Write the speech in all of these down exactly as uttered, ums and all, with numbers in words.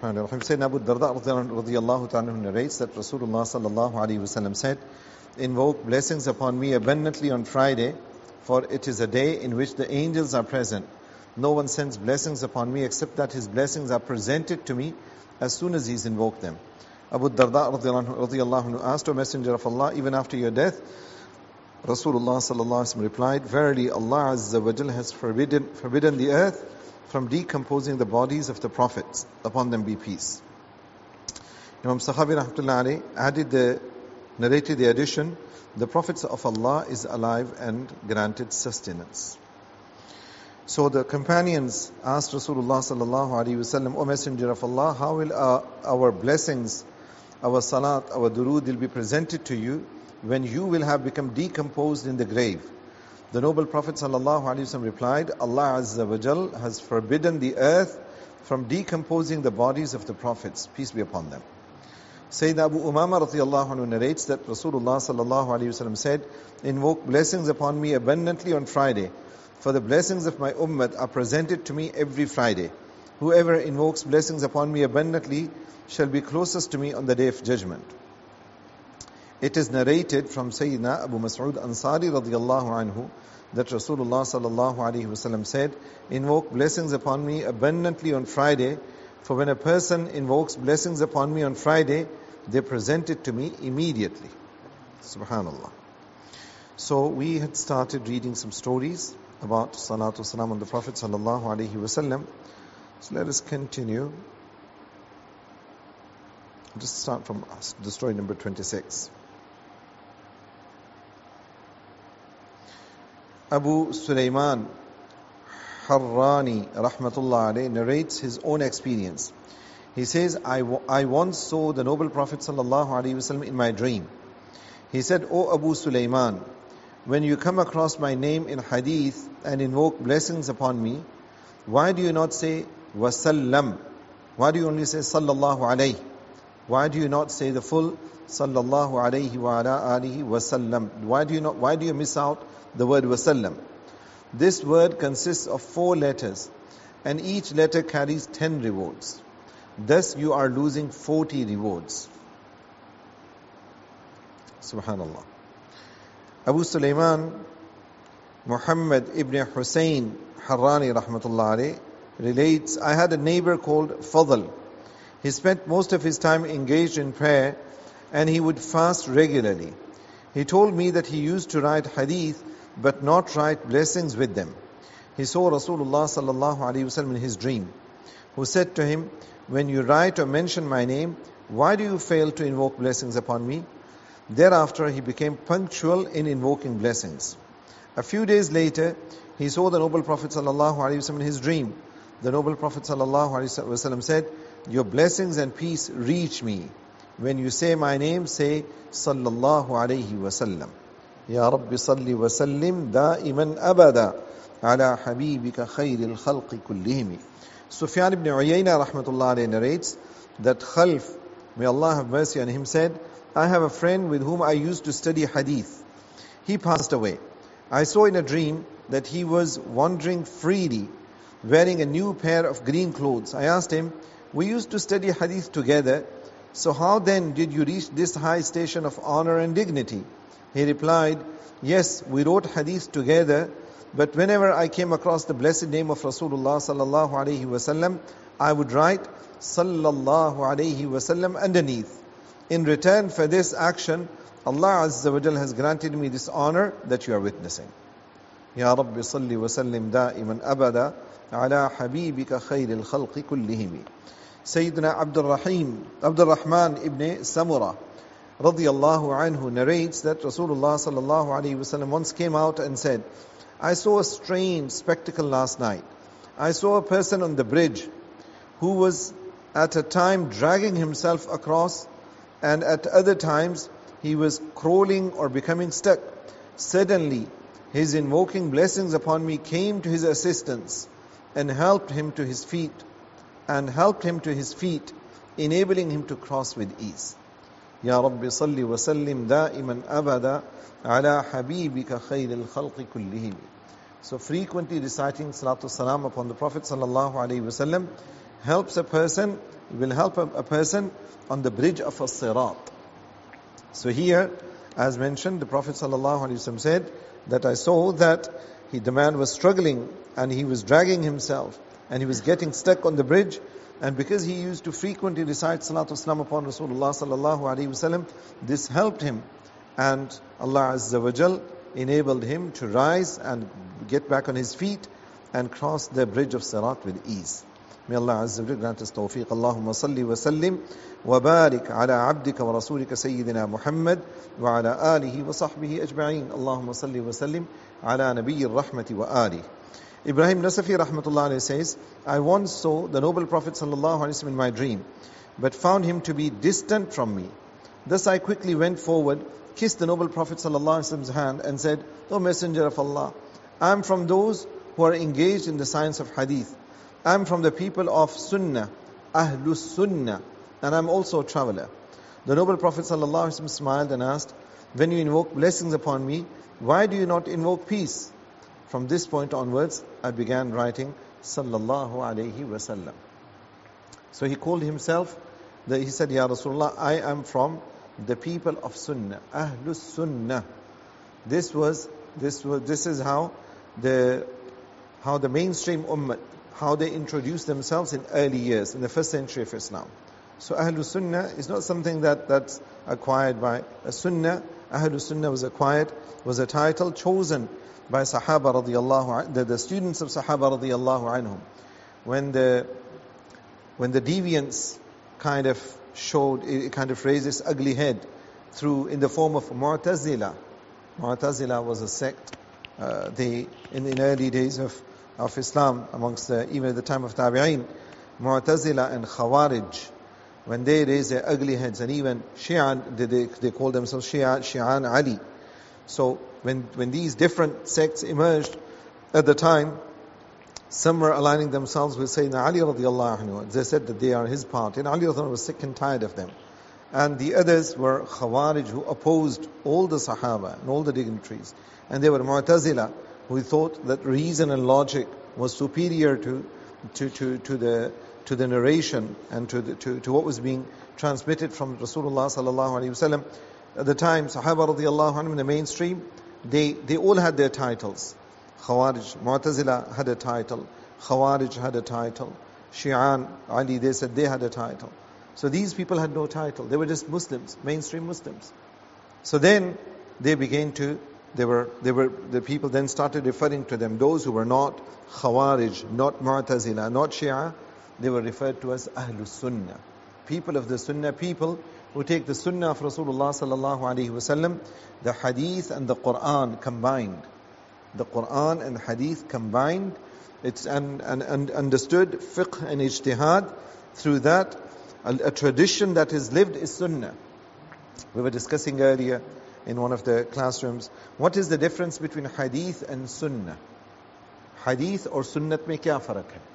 Bismillahirrahmanirrahim. Sayyidina Abu Darda radiyallahu ta'ala narrates that Rasulullah sallallahu alayhi wasallam said, "Invoke blessings upon me abundantly on Friday, for it is a day in which the angels are present. No one sends blessings upon me except that his blessings are presented to me as soon as he's invoked them." Abu Darda radiyallahu anhu asked, "O Messenger of Allah, even after your death?" Rasulullah sallallahu alayhi wasallam replied, "Verily Allah Azza wa Jal has forbidden, forbidden the earth from decomposing the bodies of the prophets, upon them be peace." Imam Sakhawi rahmatullah alayhi added the, narrated the addition, "The prophets of Allah is alive and granted sustenance." So the companions asked Rasulullah sallallahu alayhi wasallam, "O Messenger of Allah, how will our, our blessings, our salat, our durood will be presented to you when you will have become decomposed in the grave?" The noble Prophet sallallahu alaihi wasallam replied, "Allah Azza wa Jal has forbidden the earth from decomposing the bodies of the prophets, peace be upon them." Sayyidina Abu Umama radiyallahu anhu narrates that Rasulullah sallallahu alaihi wasallam said, "Invoke blessings upon me abundantly on Friday, for the blessings of my ummah are presented to me every Friday. Whoever invokes blessings upon me abundantly shall be closest to me on the day of judgment." It is narrated from Sayyidina Abu Mas'ud Ansari radiyallahu anhu that Rasulullah sallallahu alaihi wasallam said, "Invoke blessings upon me abundantly on Friday, for when a person invokes blessings upon me on Friday, they present it to me immediately." Subhanallah. So we had started reading some stories about salatu salam on the Prophet sallallahu alaihi wasallam. So let us continue. Just start from the story number twenty-six. Abu Sulaiman Harrani rahmatullah alayhi narrates his own experience. He says, I, w- I once saw the noble Prophet sallallahu alaihi wasallam in my dream. He said, "O Abu Sulaiman, when you come across my name in hadith and invoke blessings upon me, why do you not say wasallam? Why do you only say sallallahu alayhi? Why do you not say the full sallallahu alayhi wa ala alihi wasallam? Why do you not? Why do you miss out the word wasallam? This word consists of four letters, and each letter carries ten rewards. Thus you are losing forty rewards." Subhanallah. Abu Sulaiman Muhammad ibn Hussein Harrani rahmatullah alayhi relates, "I had a neighbor called Fadl. He spent most of his time engaged in prayer, and he would fast regularly. He told me that he used to write hadith but not write blessings with them. He saw Rasulullah sallallahu alaihi wasallam in his dream, who said to him, 'When you write or mention my name, why do you fail to invoke blessings upon me?' Thereafter he became punctual in invoking blessings. A few days later, he saw the noble Prophet sallallahu alaihi wasallam in his dream. The noble Prophet sallallahu alaihi wasallam said, 'Your blessings and peace reach me. When you say my name, say sallallahu alaihi wasallam. Ya Rabbi salli wa sallim da'iman abada ala habibika khayril khalqi kullihim.'" Sufyan ibn Uyayna rahmatullah alayhi narrates that Khalf, may Allah have mercy on him, said, "I have a friend with whom I used to study hadith. He passed away. I saw in a dream that he was wandering freely, wearing a new pair of green clothes. I asked him, 'We used to study hadith together, so how then did you reach this high station of honor and dignity?' He replied, 'Yes, we wrote hadith together, but whenever I came across the blessed name of Rasulullah sallallahu alaihi wasallam, I would write sallallahu alaihi wasallam underneath. In return for this action, Allah Azza wa Jal has granted me this honor that you are witnessing. Ya Rabbi salli wa sallim da'iman abada ala habibika khayril khalqi kullihim.'" Sayyidina Abdul Rahim, Abdul Rahman ibn Samura radiyallahu anhu narrates that Rasulullah sallallahu alaihi wasallam once came out and said, "I saw a strange spectacle last night. I saw a person on the bridge who was at a time dragging himself across, and at other times he was crawling or becoming stuck. Suddenly his invoking blessings upon me came to his assistance and helped him to his feet and helped him to his feet, enabling him to cross with ease. Ya Rabbi salli wa sallim da'iman abada ala habibika khayril khalqi kullihim." So frequently reciting salatu salam upon the Prophet sallallahu alaihi wasallam helps a person It will help a, a person on the bridge of as-sirat. So here, as mentioned, the Prophet ﷺ said that I saw that he, the man was struggling and he was dragging himself and he was getting stuck on the bridge. And because he used to frequently recite Salatu Wasalam upon Rasulullah sallallahu alaihi wasallam, this helped him. And Allah Azza wa Jal enabled him to rise and get back on his feet and cross the bridge of Sirat with ease. May Allah Azza wa Jal grant us tawfiq. Allahumma salli wa sallim wa barik ala abdika wa rasulika Sayyidina Muhammad wa ala alihi wa sahbihi ajma'in. Allahumma salli wa sallim ala nabiyyir rahmati wa alihi. Ibrahim Nasafi rahmatullah alayhi says, I once saw the noble Prophet sallallahu alaihi wasallam in my dream, but found him to be distant from me. Thus I quickly went forward, kissed the noble Prophet sallallahu alaihi wasallam's hand and said, O Messenger of Allah, I am from those who are engaged in the science of hadith. I am from the people of Sunnah, Ahlus Sunnah, and I am also a traveler. The noble Prophet sallallahu alaihi wasallam smiled and asked, when you invoke blessings upon me, why do you not invoke peace? From this point onwards, I began writing Sallallahu Alaihi Wasallam. So he called himself, the, he said, Ya Rasulullah, I am from the people of Sunnah, Ahlus Sunnah. This was, this was, this is how the, how the mainstream ummah, how they introduced themselves in early years, in the first century of Islam. So Ahlus Sunnah is not something that, that's acquired by a Sunnah. Ahlus Sunnah was acquired, was a title chosen by Sahaba radiyallahu, the, the students of Sahaba radiyallahu anhum. When the, when the deviance kind of showed, it kind of raised its ugly head through, in the form of Mu'tazila. Mu'tazila was a sect, uh, they, in, in early days of, of Islam, amongst the, even at the time of Tabi'een, Mu'tazila and Khawarij, when they raised their ugly heads, and even Shi'an, they, they, they called themselves Shi'an, Shi'an Ali. So when when these different sects emerged at the time, some were aligning themselves with Sayyidina Ali radiallahu anhu. They said that they are his party, and Ali radiallahu anhu was sick and tired of them. And the others were Khawarij, who opposed all the Sahaba and all the dignitaries. And they were Mu'tazila, who thought that reason and logic was superior to to to, to the to the narration and to, the, to to what was being transmitted from Rasulullah sallallahu alaihi wasallam. At the time, Sahaba radiallahu anhum in the mainstream, they, they all had their titles. Khawarij, Mu'tazila had a title. Khawarij had a title. Shi'an, Ali, they said they had a title. So these people had no title. They were just Muslims, mainstream Muslims. So then they began to, they were, they were, the people then started referring to them, those who were not Khawarij, not Mu'tazila, not Shia, they were referred to as Ahlus Sunnah. People of the Sunnah, people who take the Sunnah of Rasulullah sallallahu alaihi wasallam, the Hadith and the Quran combined. The Quran and Hadith combined. It's and, and, and understood fiqh and ijtihad. Through that, a, a tradition that is lived is Sunnah. We were discussing earlier in one of the classrooms, what is the difference between Hadith and Sunnah? Hadith or Sunnat mein kya farak hai?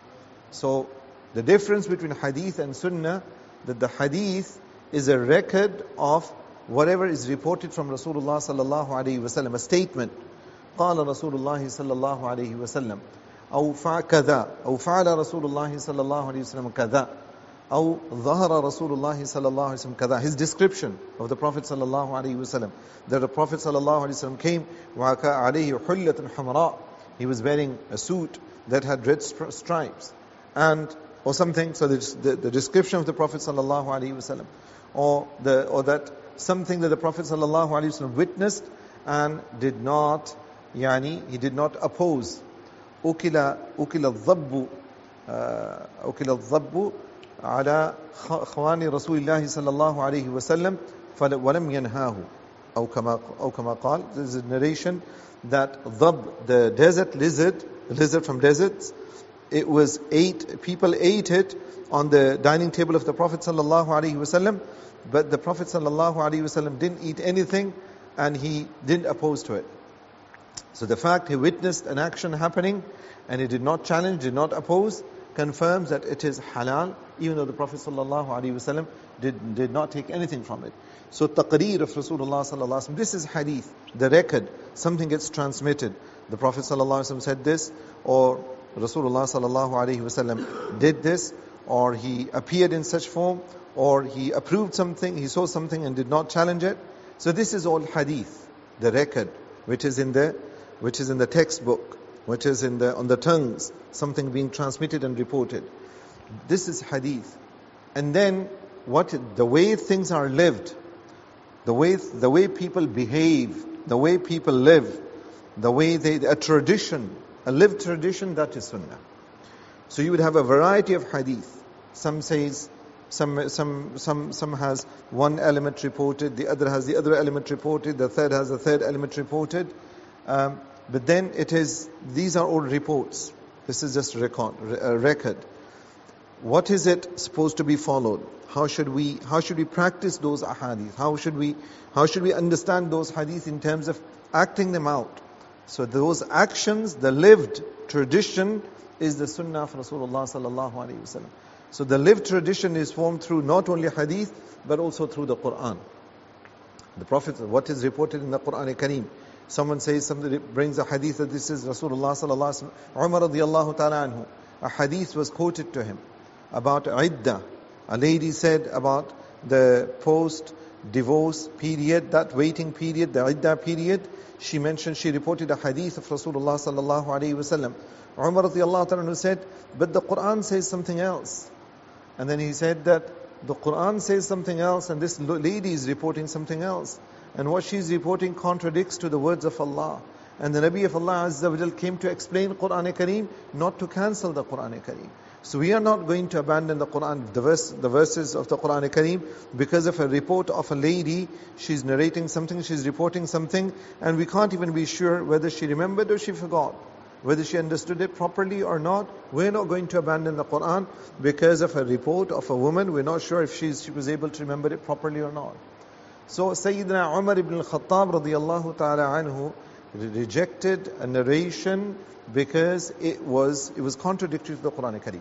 So, the difference between Hadith and Sunnah, that the Hadith is a record of whatever is reported from Rasulullah sallallahu alaihi wasallam, a statement. قال رسول الله صلى الله عليه وسلم أو فعل كذا أو فعل رسول الله صلى الله عليه وسلم كذا أو ظهر رسول الله صلى الله عليه وسلم كذا. His description of the Prophet صلى الله عليه وسلم, that the Prophet صلى الله عليه وسلم came وعكا عليه حلة حمراء. He was wearing a suit that had red stripes and or something. So the, the, the description of the Prophet sallallahu alaihi wasallam, or the or that something that the Prophet sallallahu alaihi wasallam witnessed and did not, yani he did not oppose. Ukila ukila الضب ukila الضب على خوان رسول الله صلى الله عليه وسلم ولم ينهاه أو كما أو كما قال. There is a narration that dhab, the desert lizard, the lizard from deserts, it was ate, people ate it on the dining table of the Prophet sallallahu alaihi wasallam, but the Prophet sallallahu alaihi wasallam didn't eat anything and he didn't oppose to it. So the fact he witnessed an action happening and he did not challenge, did not oppose, confirms that it is halal, even though the Prophet sallallahu alaihi wasallam did, did not take anything from it. So taqreer of Rasulullah sallallahu alaihi wasallam, this is hadith, the record, something gets transmitted. The Prophet sallallahu alaihi wasallam said this, or Rasulullah sallallahu alaihi wasallam did this, or he appeared in such form, or he approved something, he saw something and did not challenge it. So this is all hadith, the record, which is in the, which is in the textbook, which is in the, on the tongues, something being transmitted and reported. This is hadith. And then what, the way things are lived, the way, the way people behave, the way people live, the way they, a tradition, a lived tradition, that is sunnah. So you would have a variety of hadith. Some says, some, some, some, some has one element reported, the other has the other element reported, the third has the third element reported. Um, but then it is, these are all reports. This is just a record, a record. What is it supposed to be followed? How should we, how should we practice those ahadith? How should we, how should we understand those hadith in terms of acting them out? So those actions, the lived tradition, is the sunnah of Rasulullah sallallahu alaihi wasallam. So the lived tradition is formed through not only hadith, but also through the Quran. The Prophet, what is reported in the Quran Kareem? Someone says, somebody brings a hadith that this is Rasulullah sallallahu alaihi wasallam. Umar radiallahu ta'ala anhu, a hadith was quoted to him about iddah. A lady said about the post-divorce period, that waiting period, the iddah period. She mentioned, she reported a hadith of Rasulullah sallallahu alaihi wasallam. Umar radiallahu ta'ala said, but the Quran says something else. And then he said that the Quran says something else and this lady is reporting something else. And what she is reporting contradicts to the words of Allah. And the Nabi of Allah Azza wa Jal came to explain Quran Kareem, not to cancel the Quran Kareem. So we are not going to abandon the Quran, the, verse, the verses of the Quran Kareem, because of a report of a lady. She's narrating something, she's reporting something, and we can't even be sure whether she remembered or she forgot, whether she understood it properly or not. We're not going to abandon the Quran because of a report of a woman. We're not sure if she's, she was able to remember it properly or not. So Sayyidina Umar ibn al-Khattab radiyallahu ta'ala anhu rejected a narration because it was it was contradictory to the Quran Kareem.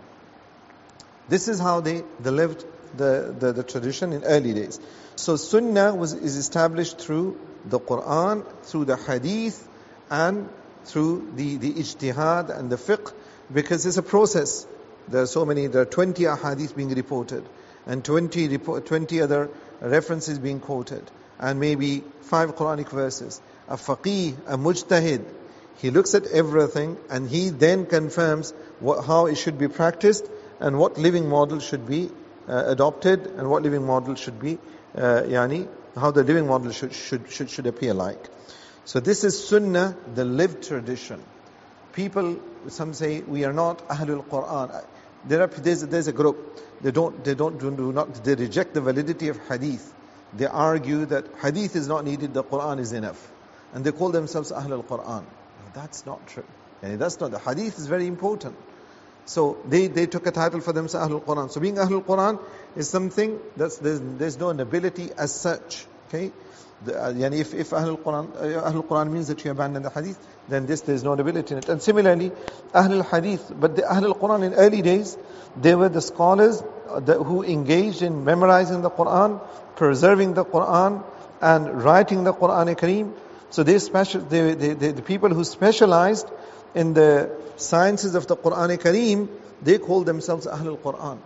This is how they, they lived the, the, the tradition in early days. So Sunnah was is established through the Quran, through the Hadith, and through the, the Ijtihad and the Fiqh, because it's a process. There are so many, there are twenty Ahadith being reported, and twenty, twenty other references being quoted, and maybe five Quranic verses. A faqih, a mujtahid, he looks at everything and he then confirms what, how it should be practiced and what living model should be uh, adopted and what living model should be, uh, yani, how the living model should, should, should, should appear like. So this is sunnah, the lived tradition. People, some say, we are not Ahlul Quran. There are, there's, there's a group, they don't, they don't, do, do not, they reject the validity of hadith. They argue that hadith is not needed, the Quran is enough. And they call themselves Ahlul Quran. That's not true. And that's not, the hadith is very important. So they, they took a title for themselves, Ahlul Quran. So being Ahlul Quran is something that's, there's, there's no nobility as such. Okay? The, uh, yani if, if Ahlul Quran, uh, Ahlul Quran means that you abandon the hadith, then this, there's no nobility in it. And similarly, Ahlul Hadith, but the Ahlul Quran in early days, they were the scholars that, who engaged in memorizing the Quran, preserving the Quran, and writing the Quran Kareem. So they special, they, they, they, the people who specialized in the sciences of the Quran Kareem, they called themselves Ahlul Quran.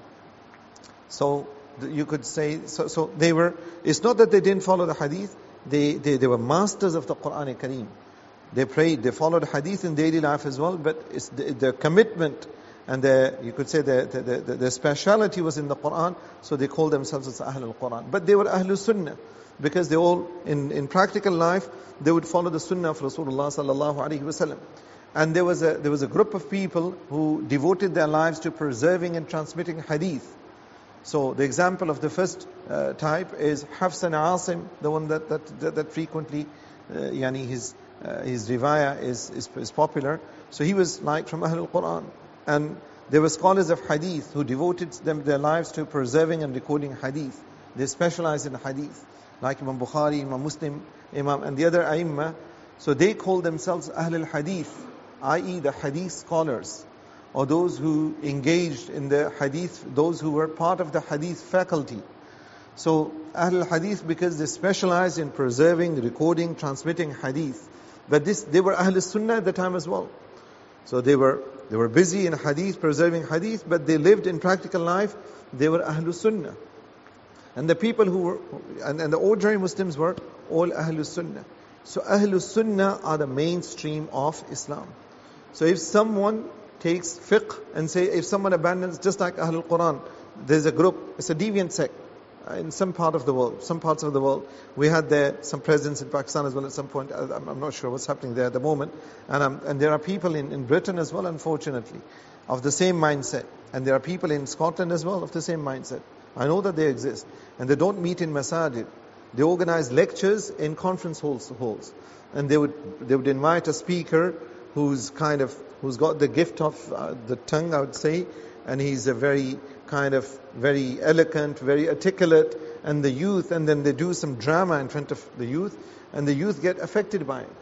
So you could say, so, so they were, it's not that they didn't follow the hadith, they, they, they were masters of the Quran Kareem. They prayed, they followed hadith in daily life as well, but it's the, the commitment and the, you could say the, the, the, the speciality was in the Quran, so they called themselves as Ahlul Quran. But they were Ahlul Sunnah, because they all, in, in practical life, they would follow the Sunnah of Rasulullah sallallahu alaihi wasallam. And there was a there was a group of people who devoted their lives to preserving and transmitting hadith. So the example of the first uh, type is Hafs and Asim, the one that that that, that frequently, uh, yani his uh, his riwayah is, is is popular. So he was like from Ahlul Quran, and there were scholars of hadith who devoted them their lives to preserving and recording hadith. They specialized in hadith, like Imam Bukhari, Imam Muslim, Imam, and the other A'immah. So they call themselves Ahlul Hadith, that is the hadith scholars, or those who engaged in the hadith, those who were part of the hadith faculty. So Ahlul Hadith, because they specialized in preserving, recording, transmitting hadith. But this, they were Ahlul Sunnah at the time as well. So they were they were busy in hadith, preserving hadith, but they lived in practical life. They were Ahlus Sunnah. And the people who were, and, and the ordinary Muslims were all Ahlus Sunnah. So Ahlus Sunnah are the mainstream of Islam. So if someone takes fiqh and say, if someone abandons, just like Ahlul Quran, there's a group, it's a deviant sect in some part of the world, some parts of the world. We had there some presence in Pakistan as well at some point. I'm, I'm not sure what's happening there at the moment. And, um, and there are people in, in Britain as well, unfortunately, of the same mindset. And there are people in Scotland as well of the same mindset. I know that they exist. And they don't meet in masajid. They organize lectures in conference halls, halls. And they would, they would invite a speaker who's kind of, who's got the gift of uh, the tongue, I would say. And he's a very kind of, very eloquent, very articulate. And the youth, and then they do some drama in front of the youth. And the youth get affected by it.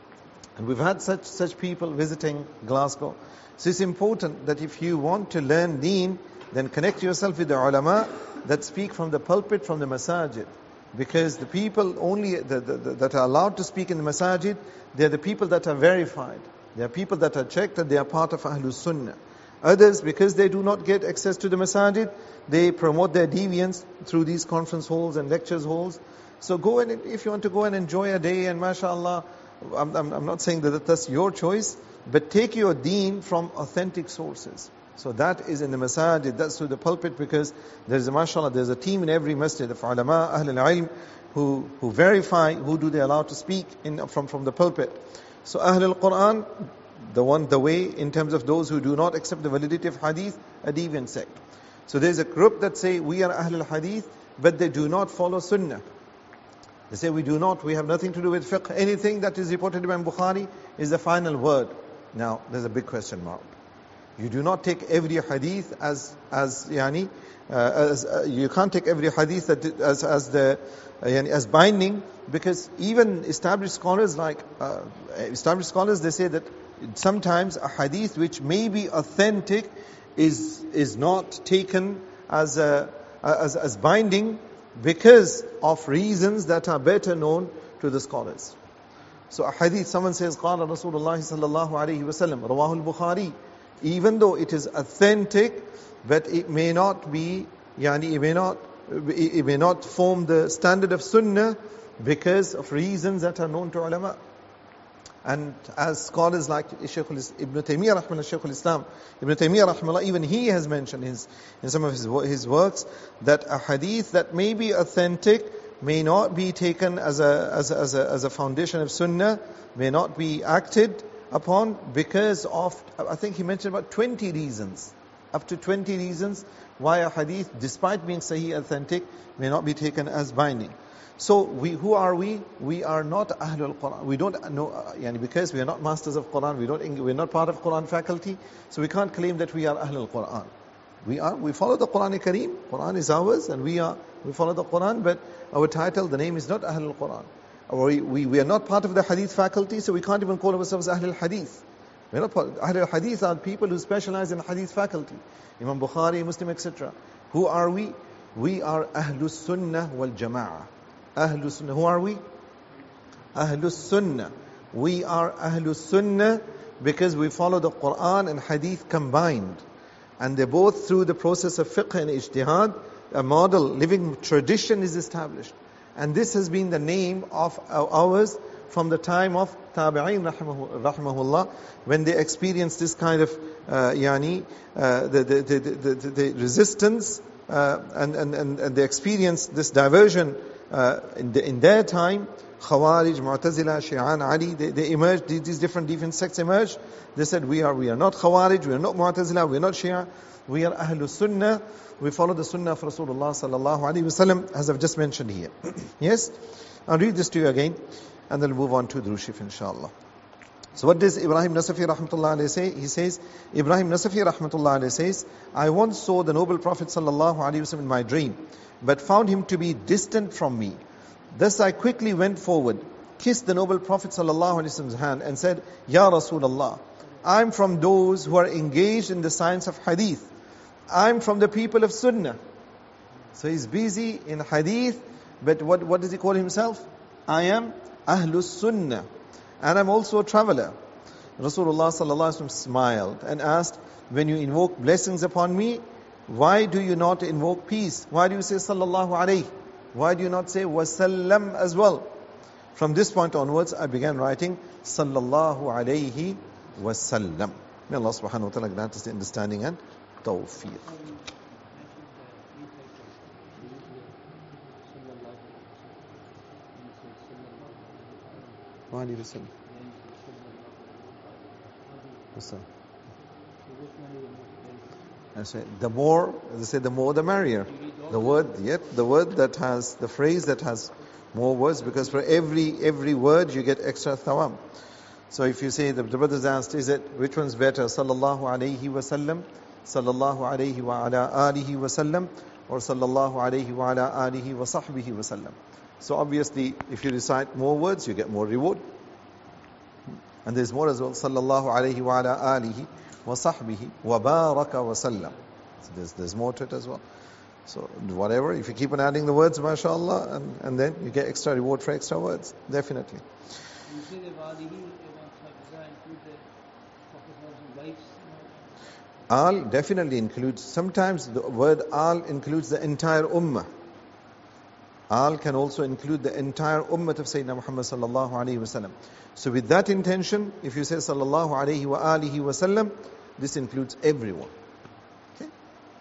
And we've had such, such people visiting Glasgow. So it's important that if you want to learn deen, then connect yourself with the ulama that speak from the pulpit, from the masajid. Because the people only the, the, the, that are allowed to speak in the masajid, they are the people that are verified. They are people that are checked and they are part of Ahlus Sunnah. Others, because they do not get access to the masajid, they promote their deviance through these conference halls and lectures halls. So go and, if you want to go and enjoy a day, and mashallah, I'm, I'm, I'm not saying that that's your choice, but take your deen from authentic sources. So that is in the masajid, that's through the pulpit, because there's a mashallah, there's a team in every masjid of ulama, ahl al-ilm, who, who verify who do they allow to speak in, from, from the pulpit. So Ahl al-Quran, the one, the way in terms of those who do not accept the validity of hadith, a deviant sect. So there's a group that say we are Ahl al-Hadith, but they do not follow Sunnah. They say we do not, we have nothing to do with fiqh. Anything that is reported by Bukhari is the final word. Now, there's a big question mark. You do not take every hadith as, as, yani, uh, as, uh, you can't take every hadith that, as, as the, uh, yani, as binding, because even established scholars like, uh, established scholars, they say that sometimes a hadith which may be authentic is, is not taken as a, as, as binding because of reasons that are better known to the scholars. So a hadith, someone says, قال رسول الله صلى الله عليه وسلم, رواه البخاري. Even though it is authentic, but it may not be, yani it may not, it may not form the standard of sunnah because of reasons that are known to ulama. And as scholars like Shaykh Ibn Taymiyyah rahimahullah, Shaykh al-Islam, Ibn Taymiyyah rahimahullah, even he has mentioned his, in some of his, his works that a hadith that may be authentic may not be taken as a, as a, as a, as a foundation of sunnah, may not be acted upon because of, I think he mentioned about twenty reasons, up to twenty reasons why a hadith, despite being sahih, authentic, may not be taken as binding. So we, who are we? We are not Ahlul Quran. We don't know, uh, yani because we are not masters of Quran, we don't, we're not part of Quran faculty, so we can't claim that we are Ahlul Quran. We are, we follow the Quran Kareem. Quran is ours, and we are, we follow the Quran, but our title, the name is not Ahlul Quran. We, we, we are not part of the hadith faculty, so we can't even call ourselves Ahlul Hadith. We're not part, Ahlul Hadith are people who specialize in hadith faculty. Imam Bukhari, Muslim, et cetera. Who are we? We are Ahlus Sunnah wal Jama'ah. Ahlus Sunnah. Who are we? Ahlus Sunnah. We are Ahlus Sunnah because we follow the Quran and hadith combined. And they're both through the process of fiqh and ijtihad. A model, living tradition is established. And this has been the name of ours from the time of Tabi'in rahimahullah, when they experienced this kind of uh, yani, uh, the, the, the, the, the resistance uh, and, and, and, and they experienced this diversion uh, in, the, in their time. Khawarij, Mu'tazila, Shi'an, Ali, they, they emerged, these different different sects emerged. They said, we are we are not Khawarij, we are not Mu'tazila, we are not Shia, we are Ahlus Sunnah. We follow the Sunnah of Rasulullah sallallahu alaihi wasallam, as I've just mentioned here. Yes? I'll read this to you again, and then we'll move on to Durood Sharif, inshallah. So what does Ibrahim Nasafi rahmatullah alayhi say? He says, Ibrahim Nasafi rahmatullah alayhi says, I once saw the noble Prophet sallallahu alaihi wasallam in my dream, but found him to be distant from me. Thus I quickly went forward, kissed the noble Prophet sallallahu alaihi wasallam's hand, and said, Ya Rasulullah, I'm from those who are engaged in the science of hadith. I'm from the people of Sunnah. So he's busy in hadith, but what, what does he call himself? I am Ahlus Sunnah. And I'm also a traveler. Rasulullah sallallahu alaihi wasallam smiled and asked, when you invoke blessings upon me, why do you not invoke peace? Why do you say sallallahu alayhi? Why do you not say wasallam as well? From this point onwards, I began writing sallallahu alayhi wasallam. May Allah subhanahu wa ta'ala grant us the understanding and tawfiq. I say the more, they say the more the merrier. The word, yet the word that has, the phrase that has more words, because for every every word you get extra thawab. So if you say, the, the brothers asked, is it, which one's better, sallallahu alayhi wa sallam, sallallahu alayhi wa ala alihi wa sallam, or sallallahu alayhi wa ala alihi wa sahbihi wa sallam? So obviously, if you recite more words, you get more reward. And there's more as well, sallallahu alayhi wa ala alihi wa sahbihi wa baraka wa sallam. So there's, there's more to it as well. So whatever, if you keep on adding the words, mashallah, and, and then you get extra reward for extra words, definitely. You say the walihi, include the Prophet's wives? Al definitely includes, sometimes the word al includes the entire ummah. Al can also include the entire ummah of Sayyidina Muhammad sallallahu alayhi wa sallam. So with that intention, if you say sallallahu alayhi wa alihi wa sallam, this includes everyone. Okay?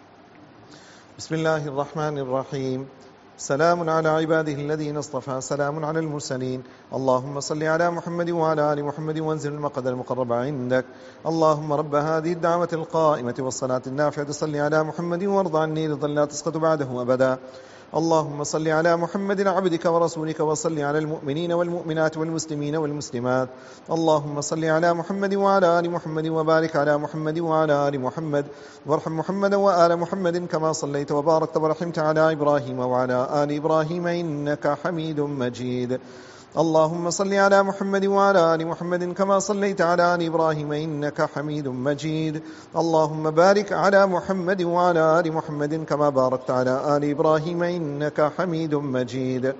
Bismillahir Rahmanir Rahim. سلام على عباده الذين اصطفى سلام على المرسلين اللهم صل على محمد وعلى آل محمد وانزل المقعد المقرب عندك اللهم رب هذه الدعوة القائمة والصلاة النافعة صل على محمد وارض عني رضا لا تسقط بعده أبدا اللهم صل على محمد عبدك ورسولك وصل على المؤمنين والمؤمنات والمسلمين والمسلمات اللهم صل على محمد وعلى آل محمد وبارك على محمد وعلى آل محمد وارحم محمدا وآل محمد كما صليت وباركت ورحمت على إبراهيم وعلى آل إبراهيم إنك حميد مجيد اللهم صل على محمد وعلى آل محمد كما صليت على آل إبراهيم إنك حميد مجيد اللهم بارك على محمد وعلى آل محمد كما باركت على آل إبراهيم إنك حميد مجيد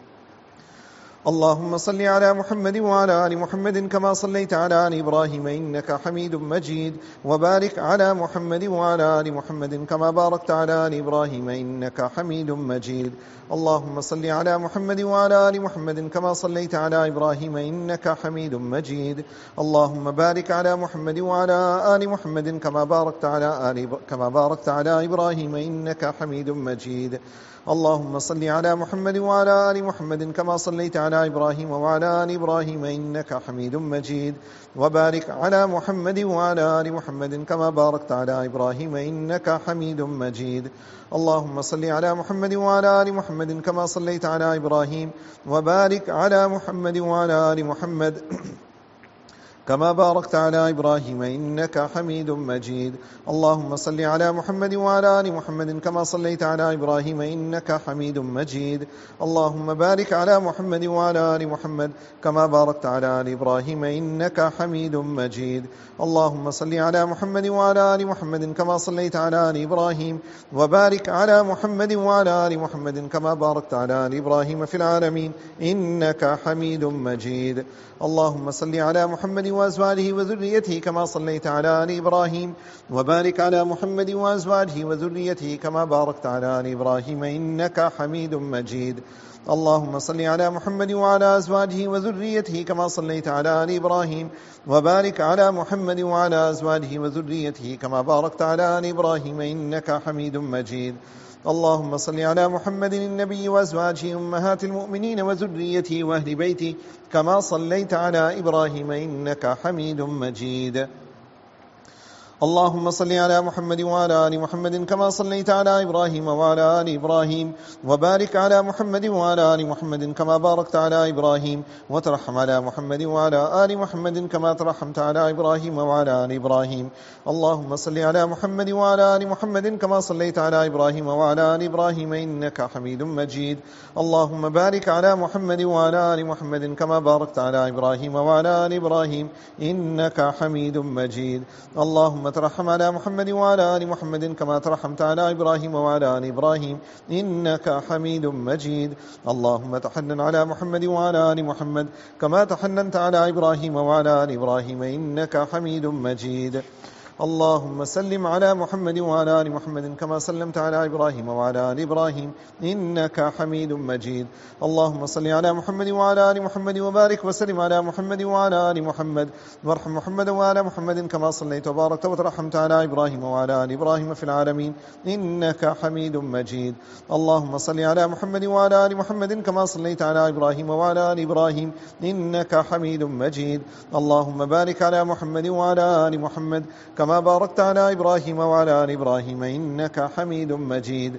اللهم صل على محمد وعلى آل محمد كما صليت على آل إبراهيم إنك حميد مجيد وبارك على محمد وعلى آل محمد كما باركت على آل إبراهيم إنك حميد مجيد اللهم صل على محمد وعلى آل محمد كما صليت على إبراهيم إنك حميد مجيد اللهم بارك على محمد وعلى آل محمد كما باركت على آل كما باركت على إبراهيم إنك حميد مجيد اللهم صل على محمد وعلى آل محمد كما صليت على إبراهيم وعلى آل إبراهيم إنك حميد مجيد وبارك على محمد وعلى آل محمد كما باركت على إبراهيم إنك حميد مجيد اللهم صل على محمد وعلى آل محمد كما صليت على إبراهيم وبارك على محمد وعلى آل محمد كما باركت على إبراهيم إنك حميد مجيد اللهم صل على محمد وعلى آل محمد كما صليت على إبراهيم إنك حميد مجيد اللهم بارك على محمد وعلى آل محمد كما باركت على آل إبراهيم إنك حميد مجيد اللهم صل على محمد وعلى آل محمد كما صليت على آل إبراهيم وبارك على محمد وعلى آل محمد كما باركت على آل إبراهيم في العالمين إنك حميد مجيد اللهم صل على محمد وأزواجه وذريته كما صليت على آل إبراهيم وبارك على محمد وأزواجه وذريته كما باركت على آل إبراهيم إنك حميد مجيد اللهم صل على محمد وعلى أزواجه وذريته كما صليت على آل إبراهيم وبارك على محمد وعلى أزواجه وذريته كما باركت على آل إبراهيم إنك حميد مجيد اللهم صل على محمد النبي وأزواجه أمهات المؤمنين وذريته وأهل بيته كما صليت على إبراهيم إنك حميد مجيد اللهم صل على محمد وعلى آل محمد كما صليت على إبراهيم وعلى آل إبراهيم وبارك على محمد وعلى آل محمد كما باركت على إبراهيم وترحم على محمد وعلى آل محمد كما ترحمت على إبراهيم وعلى آل إبراهيم اللهم صل على محمد وعلى آل محمد كما صليت على إبراهيم وعلى آل إبراهيم إنك حميد مجيد اللهم بارك على محمد وعلى آل محمد كما باركت على إبراهيم وعلى آل إبراهيم إنك حميد مجيد اللهم اللهم ترحم على محمد وعلى آل محمد كما ترحمت على إبراهيم وعلى آل إبراهيم إنك حميد مجيد. اللهم تحنن على محمد وعلى آل محمد كما تحننت على إبراهيم وعلى آل إبراهيم إنك حميد مجيد. اللهم سلم على محمد وعلى آل محمد كما سلمت على إبراهيم وعلى آل إبراهيم إنك حميد مجيد. اللهم صل على محمد وعلى آل محمد وبارك وسلم على محمد وعلى آل محمد وارحم محمد وعلى محمد كما صليت وباركت وترحمت على إبراهيم وعلى آل إبراهيم في العالمين إنك حميد مجيد. اللهم صل على محمد وعلى آل محمد كما صليت على إبراهيم وعلى آل إبراهيم إنك حميد مجيد. اللهم بارك على محمد وعلى آل محمد كما باركت على إبراهيم وعلى آل إبراهيم إنك حميد مجيد.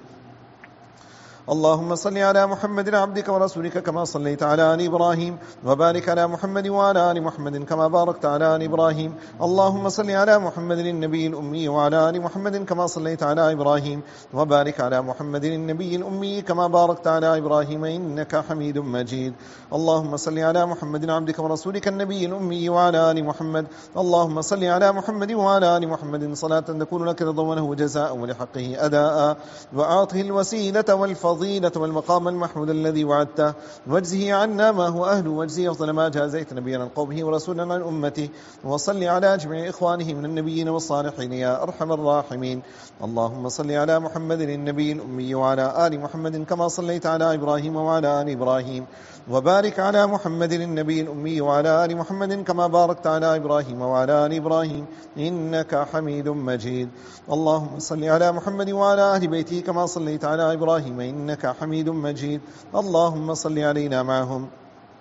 اللهم صل على محمد عبدك ورسولك كما صليت على آل إبراهيم وبارك على محمد وعلى آل محمد كما باركت على آل إبراهيم. اللهم صل على محمد النبي الأمي وعلى آل محمد كما صليت على إبراهيم وبارك على محمد النبي الأمي كما باركت على إبراهيم إنك حميد مجيد. اللهم صل على محمد عبدك ورسولك النبي الأمي وعلى آل محمد. اللهم صل على محمد وعلى آل محمد صلاة تكون لك رضا وله جزاء ولحقه أداء وأعطه الوسيلة والفضل والمقام المحمود الذي وعدته واجزه عنا ما هو أهل واجزه أفضل ما جازيت نبيا عن قومه ورسولا عن أمته. وصل على جميع إخوانه من النبيين والصالحين يا أرحم الراحمين. اللهم صل على محمد النبي الأمي وعلى آل محمد كما صليت على إبراهيم وعلى آل إبراهيم وبارك على محمد النبي الأمي وعلى آل محمد كما باركت على إبراهيم وعلى آل إبراهيم إنك حميد مجيد. اللهم صل على محمد وعلى أهل بيته كما صليت على إبراهيم إنك حميد مجيد. اللهم صل علينا معهم.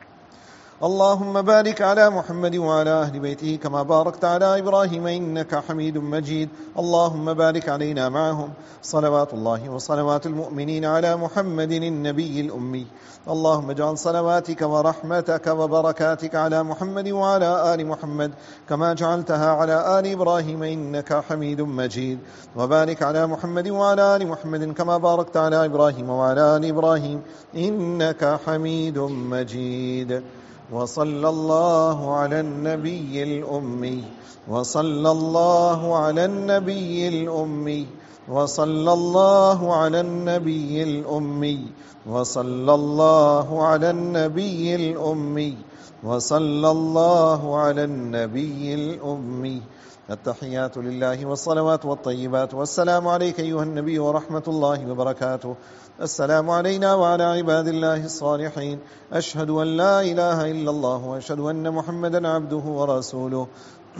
اللهم بارك على محمد وعلى أهل بيته كما باركت على إبراهيم إنك حميد مجيد. اللهم بارك علينا معهم. صلوات الله وصلوات المؤمنين على محمد النبي الأمي. اللهم اجعل صلواتك ورحمتك وبركاتك على محمد وعلى آل محمد كما جعلتها على آل إبراهيم إنك حميد مجيد. وبارك على محمد وعلى آل محمد كما باركت على إبراهيم وعلى آل إبراهيم إنك حميد مجيد. وصلى الله على النبي الأمي وصلى الله على النبي الأمي وصلى الله على النبي الأمي وصلى الله على النبي الأمي وصلى الله على النبي الأمي. التحيات لله والصلوات والطيبات والسلام عليك أيها النبي ورحمة الله وبركاته. السلام علينا وعلى عباد الله الصالحين. أشهد أن لا إله إلا الله وأشهد أن محمدا عبده ورسوله.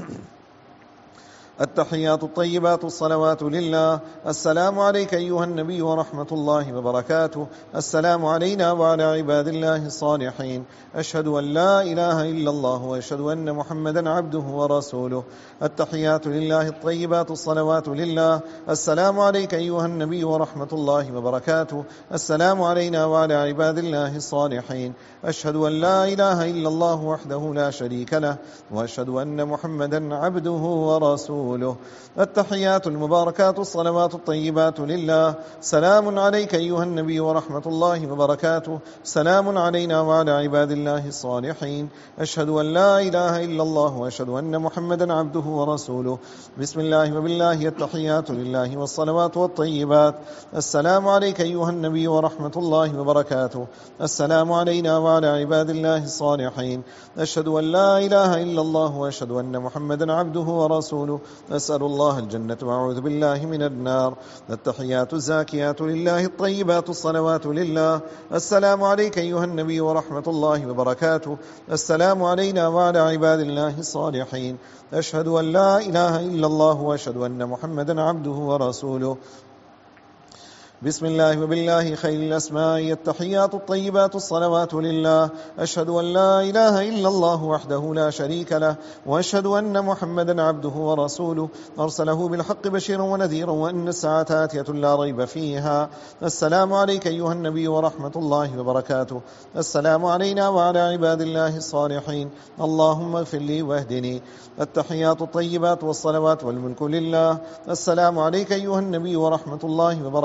التحيات الطيبات الصلوات لله. السلام عليك أيها النبي ورحمة الله وبركاته. السلام علينا وعلى عباد الله الصالحين. أشهد أن لا إله إلا الله وأشهد أن محمدا عبده ورسوله. التحيات لله الطيبات الصلوات لله. السلام عليك أيها النبي ورحمة الله وبركاته. السلام علينا وعلى عباد الله الصالحين. أشهد أن لا إله إلا الله وحده لا شريك له وأشهد أن محمدا عبده ورسوله. التحيات المباركات الصلوات الطيبات لله. سلام عليك أيها النبي ورحمة الله وبركاته. سلام علينا وعلى عباد الله الصالحين. أشهد أن لا إله إلا الله وأشهد أن محمدا عبده ورسوله. بسم الله وبالله. التحيات لله والصلوات والطيبات. السلام عليك أيها النبي ورحمة الله وبركاته. السلام علينا وعلى عباد الله الصالحين. أشهد أن لا إله إلا الله وأشهد أن محمدا عبده ورسوله. أسأل الله الجنة وأعوذ بالله من النار. التحيات الزاكيات لله الطيبات الصلوات لله. السلام عليك أيها النبي ورحمة الله وبركاته. السلام علينا وعلى عباد الله الصالحين. أشهد أن لا إله إلا الله وأشهد أن محمدا عبده ورسوله. بسم الله وبالله خير الأسماء. التحيات الطيبات الصلوات لله. أشهد أن لا إله إلا الله وحده لا شريك له وأشهد أن محمدا عبده ورسوله. أرسله بالحق بشيرا ونذيرا وأن الساعة آتية لا ريب فيها. السلام عليك أيها النبي ورحمة الله وبركاته. السلام علينا وعلى عباد الله الصالحين. اللهم اغفر لي واهدني. التحيات الطيبات والصلوات والملك لله. السلام عليك أيها النبي ورحمة الله وبركاته.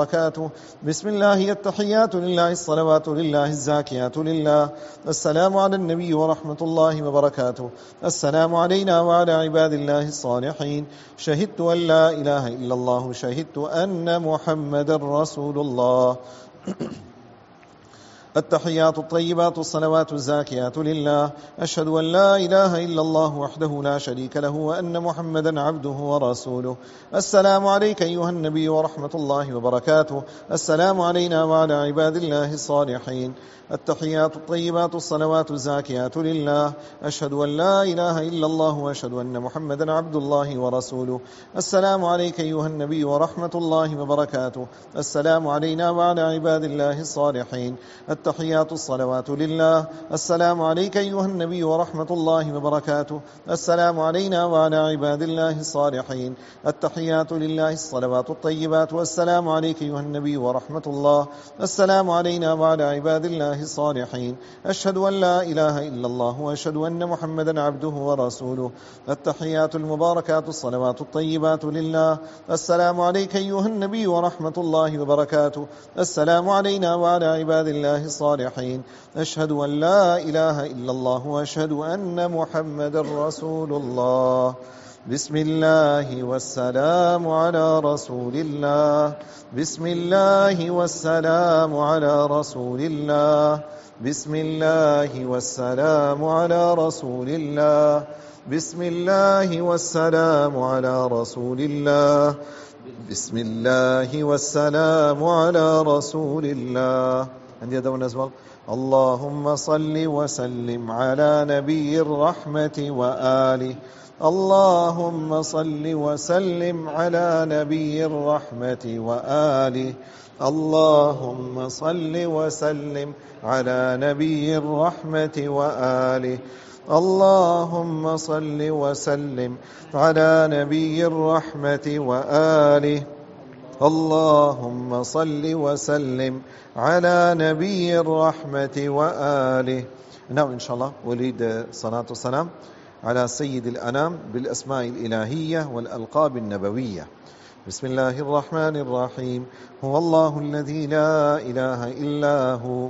وبركاته. بسم الله التحيات لله الصلوات لله الزاكيات لله. السلام على النبي ورحمة الله وبركاته. السلام علينا وعلى عباد الله الصالحين. شهدت أن لا إله إلا الله شهدت أن محمد رسول الله. التحيات الطيبات الصلوات الزاكيات لله. أشهد أن لا إله إلا الله وحده لا شريك له وأن محمدا عبده ورسوله. السلام عليك أيها النبي ورحمة الله وبركاته. السلام علينا وعلى عباد الله الصالحين. التحيات الطيبات الصلوات الزاكيات لله. أشهد أن لا إله إلا الله وأشهد أن محمدا عبد الله ورسوله. السلام عليك أيها النبي ورحمة الله وبركاته. السلام علينا وعلى عباد الله الصالحين. التحيات الصلوات لله. السلام عليك أيها النبي ورحمة الله وبركاته. السلام علينا وعلى عباد الله الصالحين. التحيات لله الصلوات الطيبات. والسلام عليك أيها النبي ورحمة الله. السلام علينا وعلى عباد الله الصالحين. أشهد أن لا إله إلا الله وأشهد أن محمدا عبده ورسوله. التحيات المباركات الصلوات الطيبات لله. السلام عليك أيها النبي ورحمة الله وبركاته. السلام علينا وعلى عباد الله الصالحين. أشهد أن لا إله إلا الله وأشهد أن محمدا رسول الله. بسم الله والسلام على رسول الله. بسم الله والسلام على رسول الله. بسم الله والسلام على رسول الله. بسم الله والسلام على رسول الله. بسم الله والسلام على رسول الله. عندي هذا as well. اللهم صل وسلم على نبي الرحمة وآله. اللهم صل وسلم على نبي الرحمة وآله. اللهم صل وسلم على نبي الرحمة وآله. اللهم صل وسلم على نبي الرحمة وآله. اللهم صل وسلم على نبي الرحمة وآله. Now inshallah we'll read the salatu salam على سيد الأنام بالأسماء الإلهية والألقاب النبوية. بسم الله الرحمن الرحيم. هو الله الذي لا إله إلا هو.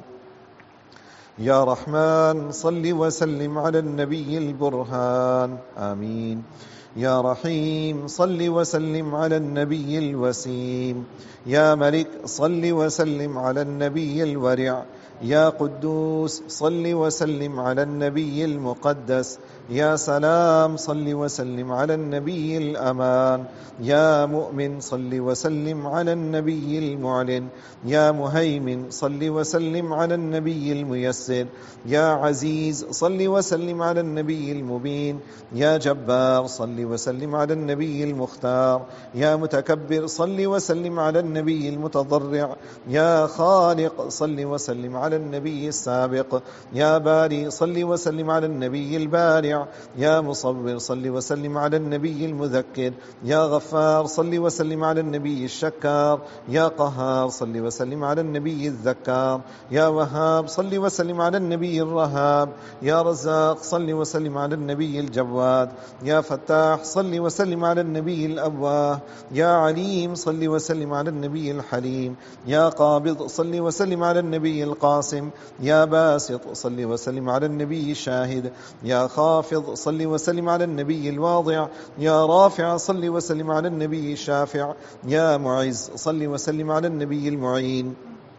يا رحمن صل وسلم على النبي البرهان. آمين. يا رحيم صل وسلم على النبي الوسيم. يا ملك صل وسلم على النبي الورع. يا قدوس صل وسلم على النبي المقدس. يا سلام صل وسلم على النبي الأمان. يا مؤمن صل وسلم على النبي المعلن. يا مهيمن صل وسلم على النبي الميسر. يا عزيز صل وسلم على النبي المبين. يا جبار صل وسلم على النبي المختار. يا متكبر صل وسلم على النبي المتضرع. يا خالق صل وسلم على النبي السابق. يا باري صل وسلم على النبي البارع. يا مصور صل وسلم على النبي المذكر. يا غفار صل وسلم على النبي الشكار. يا قهار صل وسلم على النبي الذكار. يا وهاب صل وسلم على النبي الرهاب. يا رزاق صل وسلم على النبي الجواد. يا فتاح صل وسلم على النبي الأواه. يا عليم صل وسلم على النبي الحليم. يا قابض صل وسلم على النبي القاسم. يا باسط صل وسلم على النبي الشاهد. يا خافض صل وسلم على النبي الواضع. يا رافع صل وسلم على النبي الشافع. يا معز صل وسلم على النبي المعين.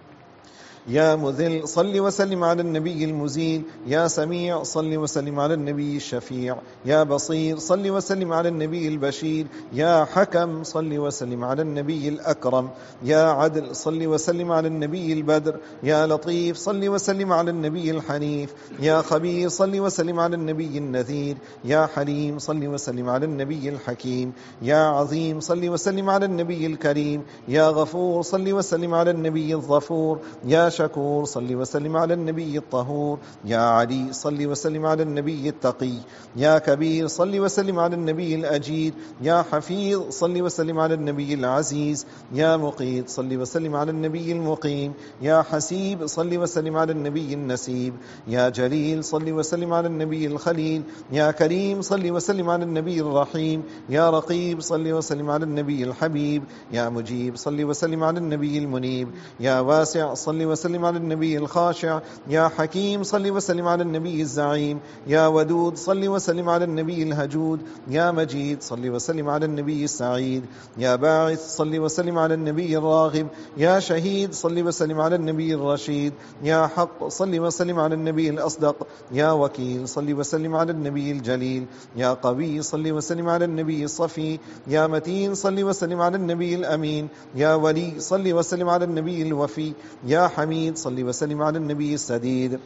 يا مذل صل وسلم على النبي المزيل. يا سميع صل وسلم على النبي الشفيع. يا بصير صل وسلم على النبي البشير. يا حكم صل وسلم على النبي الأكرم. يا عدل صل وسلم على النبي البدر. يا لطيف صل وسلم على النبي الحنيف. يا خبير صل وسلم على النبي النذير. يا حليم صل وسلم على النبي الحكيم. يا عظيم صل وسلم على النبي الكريم. يا غفور صل وسلم على النبي الظفور. يا شكور صل وسلم على النبي الطهور. يا علي صل وسلم على النبي التقي. يا كبير صل وسلم على النبي الأجيد. يا حفيظ صل وسلم على النبي العزيز. يا مقيت صل وسلم على النبي المقيم. يا حسيب صل وسلم على النبي النسيب. يا جليل صل وسلم على النبي الخليل. يا كريم صل وسلم على النبي الرحيم. يا رقيب صل وسلم على النبي الحبيب. يا مجيب صل وسلم على النبي المنيب. يا واسع صل وسلم على النبي الخاشع. يا حكيم صل وسلم على النبي الزعيم. يا ودود صل وسلم على النبي الهجود. يا مجيد صل وسلم على النبي السعيد. يا باعث صل وسلم على النبي الراغب. يا شهيد صل وسلم على النبي الرشيد. يا حق صل وسلم على النبي الأصدق. يا وكيل صل وسلم على النبي الجليل. يا قوي صل وسلم على النبي الصفي. يا متين صل وسلم على النبي الأمين. يا ولي صل وسلم على النبي الوفي. يا حميد صل وسلم على النبي السديد.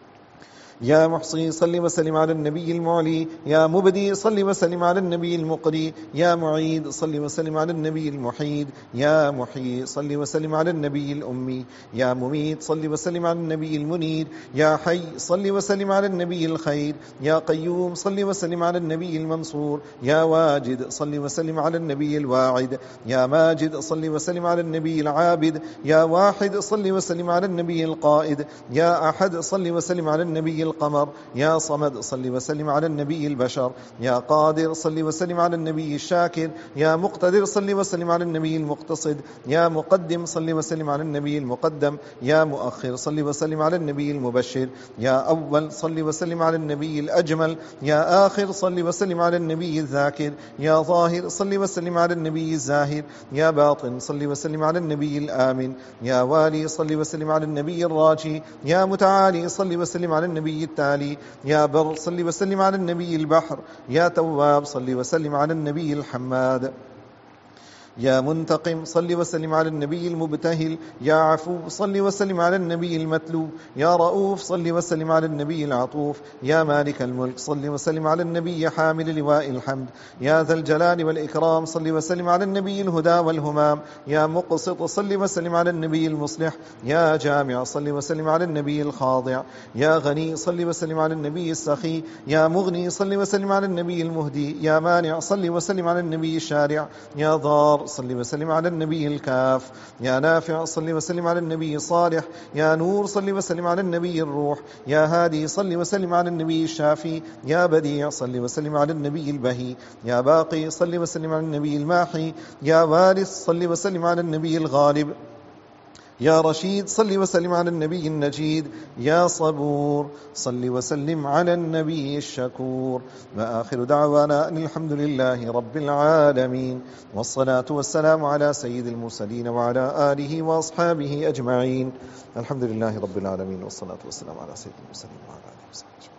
يا محصي صل وسلم على النبي المعلي. يا مبدي صل وسلم على النبي المقري. يا معيد صل وسلم على النبي المحيد. يا محيي صل وسلم على النبي الأمي. يا مميت صل وسلم على النبي المنير. يا حي صل وسلم على النبي الخير. يا قيوم صل وسلم على النبي المنصور. يا واجد صل وسلم على النبي الواعد. يا ماجد صل وسلم على النبي العابد. يا واحد صل وسلم على النبي القائد. يا أحد صل وسلم على النبي القمر. يا صمد صل وسلم على النبي البشر. يا قادر صل وسلم على النبي الشاكر. يا مقتدر صل وسلم على النبي المقتصد. يا مقدم صل وسلم على النبي المقدم. يا مؤخر صل وسلم على النبي المبشر. يا أول صل وسلم على النبي الأجمل. يا آخر صل وسلم على النبي الذاكر. يا ظاهر صل وسلم على النبي الزاهر. يا باطن صل وسلم على النبي الآمن. يا والي صل وسلم على النبي الراجي. يا متعالي صل وسلم على النبي التالي. يا بر صل وسلم على النبي البحر. يا تواب صل وسلم على النبي الحماد. يا منتقم صل وسلم على النبي المبتهل. يا عفو صل وسلم على النبي المتلو. يا رؤوف صل وسلم على النبي العطوف. يا مالك الملك صل وسلم على النبي حامل لواء الحمد. يا ذا الجلال والإكرام صل وسلم على النبي الهدى والهمام. يا مقسط صل وسلم على النبي المصلح. يا جامع صل وسلم على النبي الخاضع. يا غني صل وسلم على النبي السخي. يا مغني صل وسلم على النبي المهدي. يا مانع صل وسلم على النبي الشارع. يا ضار صل وسلم على النبي الكاف. يا نافع صل وسلم على النبي صالح. يا نور صل وسلم على النبي الروح. يا هادي صل وسلم على النبي الشافي. يا بديع صل وسلم على النبي البهي. يا باقي صل وسلم على النبي الماحي. يا وارث صل وسلم على النبي الغالب. يا رشيد صل وسلم على النبي النجيد. يا صبور صل وسلم على النبي الشكور. وآخر دعوانا أن الحمد لله رب العالمين، والصلاة والسلام على سيد المرسلين وعلى آله وأصحابه أجمعين. الحمد لله رب العالمين، والصلاة والسلام على سيد المرسلين وعلى آله وصحبه أجمعين.